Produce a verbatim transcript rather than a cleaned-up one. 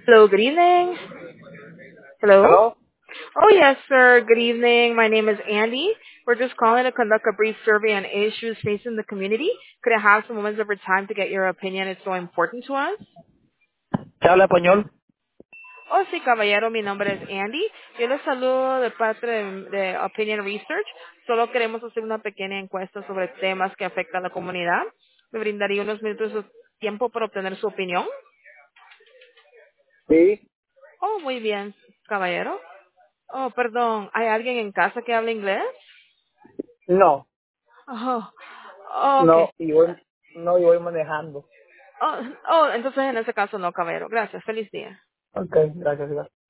Hello, good evening. Hello? Hello? Oh, yes, sir. Good evening. My name is Andy. We're just calling to conduct a brief survey on issues facing the community. Could I have some moments of your time to get your opinion? It's so important to us. ¿Se habla español? Oh, sí, caballero. Mi nombre es Andy. Yo les saludo de parte de, de Opinion Research. Solo queremos hacer una pequeña encuesta sobre temas que afectan a la comunidad. Me brindaría unos minutos de su tiempo para obtener su opinión. Sí. Oh, muy bien, caballero. Oh, perdón. ¿Hay alguien en casa que habla inglés? No, Oh, oh, okay. no, y voy, no, y voy manejando. Oh, oh, entonces en ese caso no, caballero. Gracias. Feliz día. Ok, gracias, gracias.